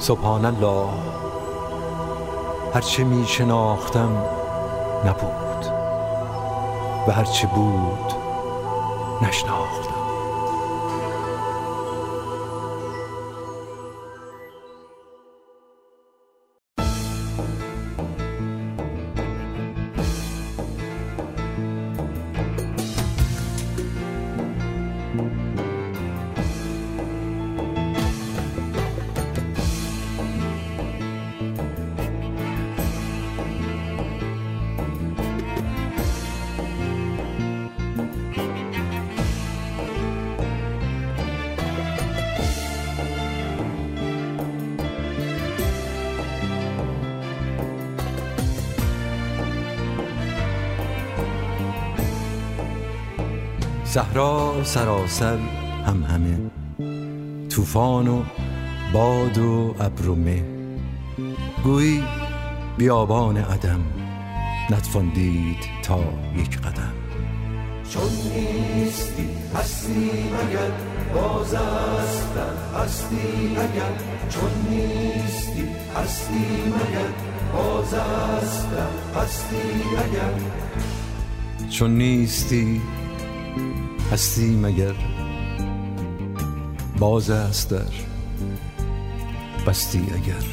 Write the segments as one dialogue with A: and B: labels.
A: سبحان الله، هرچه می شناختم نبود و هرچه بود نشناختم. صحرا سراسر همه، طوفان و باد و ابر و مه، گویی بیابان عدم نتوان دید تا یک قدم.
B: چون نیستی هستی مگر باز است هستی اگر، چون نیستی هستی مگر باز است هستی اگر،
A: چون نیستی هستی مگر باز است در بستی اگر.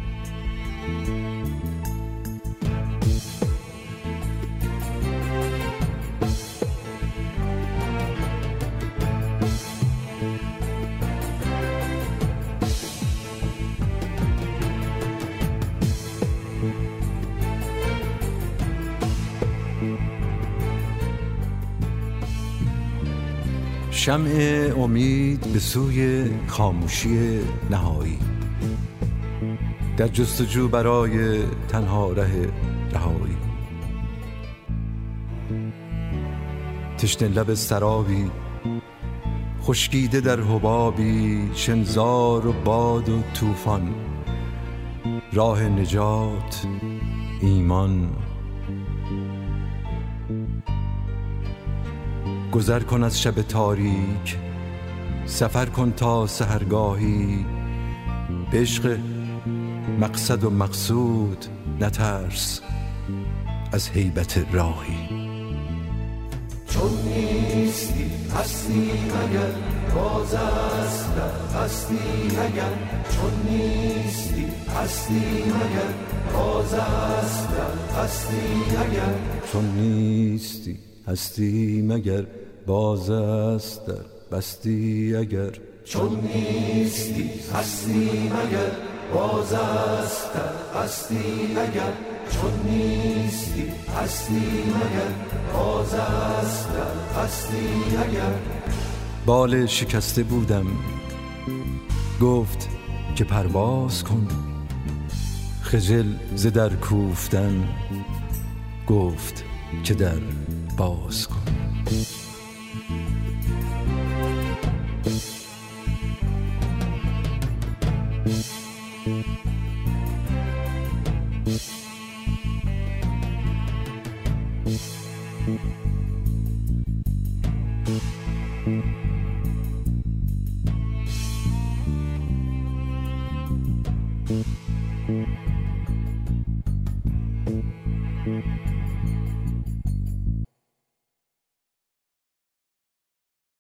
A: شمع امید به سوی خاموشی نهایی، در جستجو برای تنها ره رهایی. تشنه لب سرابی خشکیده در حبابی، شنزار و باد و طوفان، راه نجات ایمان. گذر کن از شب تاریک، سفر کن تا سحرگاهی، به عشق مقصد و مقصود نترس از هیبت راهی.
B: چون نیستی هستی مگر باز است هستی اگر، چون نیستی هستی مگر باز است هستی اگر،
A: چون نیستی هستی مگر باز است در بستی اگر،
B: چون نیستی هستی مگر باز است هستی اگر، چون نیستی هستی مگر باز است هستی اگر.
A: بال شکسته بودم گفت که پرواز کن، خجل ز در کوفتن گفت که در باز کن.